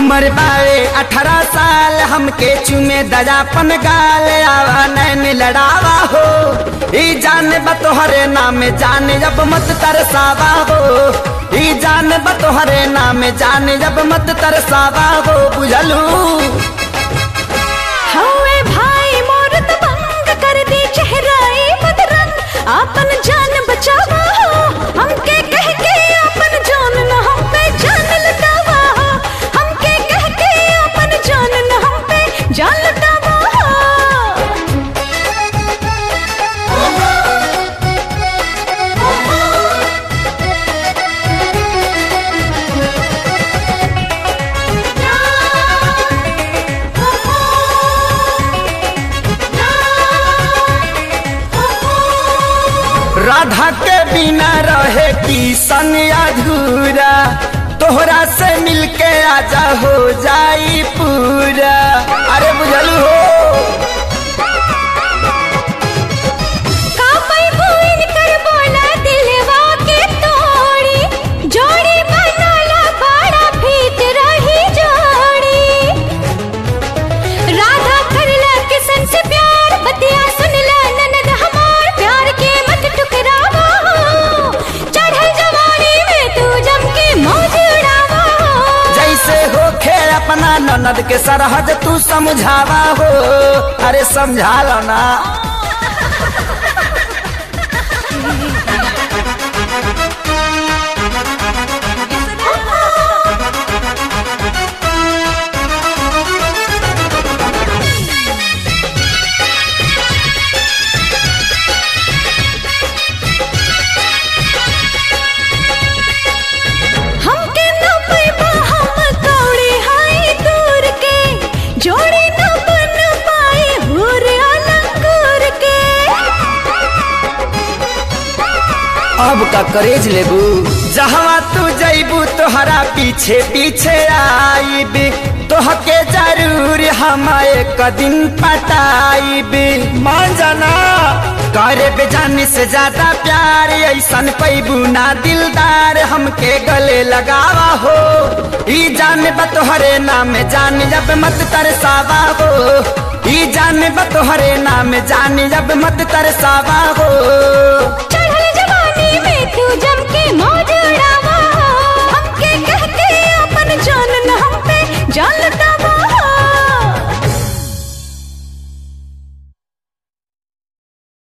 उम्र बावे 18 साल हमके चुमे दजापन गाल आवा नैन लड़ावा हो। ई जान बतोहरे नाम जान जब मत तरसावा हो। ई जान बतोहरे नाम जान जब मत तरसावा हो। बुझलू हवे भाई मोर तो भंग कर दी चेहराई बदरंग आपन जान बचावा हो। हमके कह के आपन जान न हम पे जान लटावा हो। हमके कह के आपन जान न हम पे जान लटावा हो। राधा के बिना रहे किशन अधूरा। तोहरा से मिलके आजा हो जाई पूरा। अरे बुझलू हो जोड़ी बनाला बड़ा भीत रही जोड़ी। राधा करला किसन से प्यार बतिया सुनला ननद हमार प्यार के मत ठुकरावा हो। चढ़ल जवानी में तू जम के मौज उड़ावा हो। जैसे हो खे अपना ननद के सरहद तू समझावा हो। अरे समझा लो ना। जोड़ी न बन पाए हुर अलंगूर के। अब का करेज लेबू जहवा तू जैबू तोहरा पीछे पीछे आईब। तोहके जरूर हम एक दिन पटाईब। मान जाना करे बेजानी से ज्यादा प्यार ऐसन पैबू ना दिलदार हमके गले लगावा हो। ई जान बतोहरे नाम जान जब मत तरसावा हो। ई जान बतोहरे नाम जान जब मत तरसावा हो। चढ़ल जवानी में तू जम के